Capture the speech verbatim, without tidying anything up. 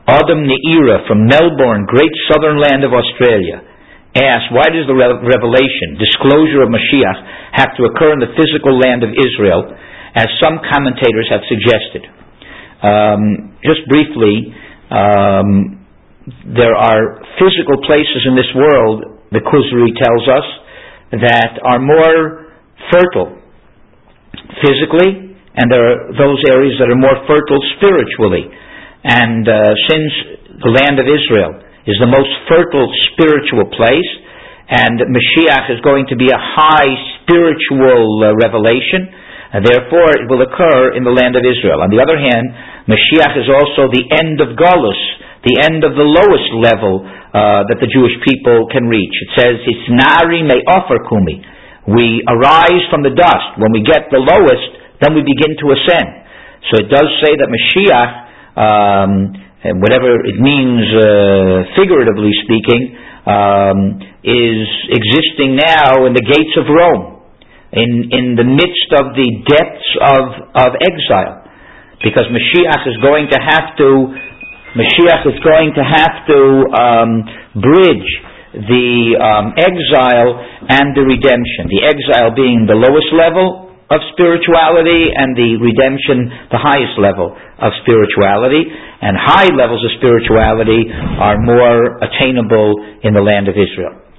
Adam Neira from Melbourne, great southern land of Australia, asks, why does the re- revelation, disclosure of Mashiach, have to occur in the physical land of Israel, as some commentators have suggested? Um, just briefly, um, there are physical places in this world, the Kuzari tells us, that are more fertile physically, and there are those areas that are more fertile spiritually. And uh, since the land of Israel is the most fertile spiritual place, and Mashiach is going to be a high spiritual uh, revelation, and therefore it will occur in the land of Israel. On the other hand, Mashiach is also the end of Galus, the end of the lowest level uh, that the Jewish people can reach. It says, Hisnari me offer kumi. We arise from the dust. When we get the lowest, then we begin to ascend. So it does say that Mashiach, um, whatever it means uh, figuratively speaking, um, is existing now in the gates of Rome, in, in the midst of the depths of, of exile. Because Mashiach is going to have to Mashiach is going to have to um, bridge the um, exile and the redemption. The exile being the lowest level of spirituality, and the redemption the highest level of spirituality. And high levels of spirituality are more attainable in the land of Israel.